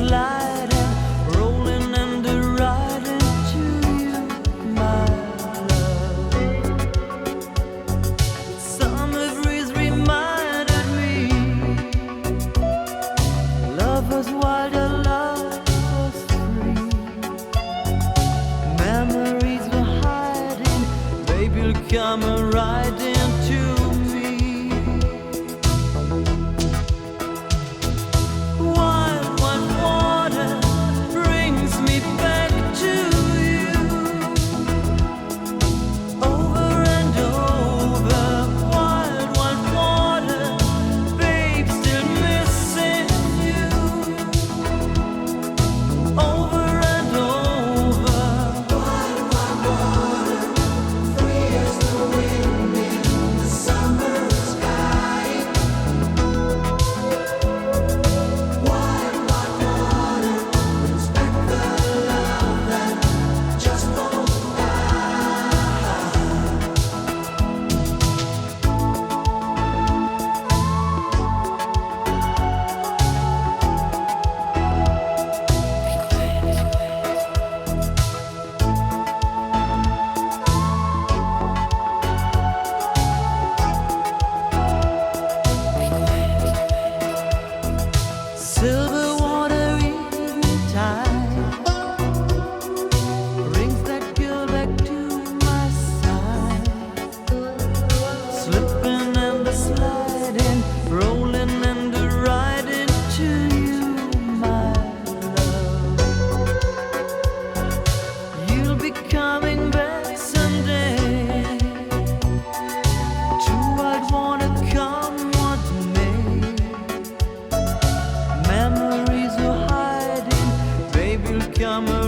sliding, rolling and riding to you, my love. Summer breeze reminded me, love was wild, your love was free. Memories were hiding, baby, you'll come riding to me. Wild water brings me back to you, over and over. Wild water, babe, still missing you, over and over. Wild water, free as the wind in the summer sky. Wild water brings back the love that just won't Silver water evening tide brings that girl back to my side. Slipping and sliding, rolling and riding to you, my love. You'll be coming back someday. Too I'd wanna come want me. Memories are hiding, baby, you'll come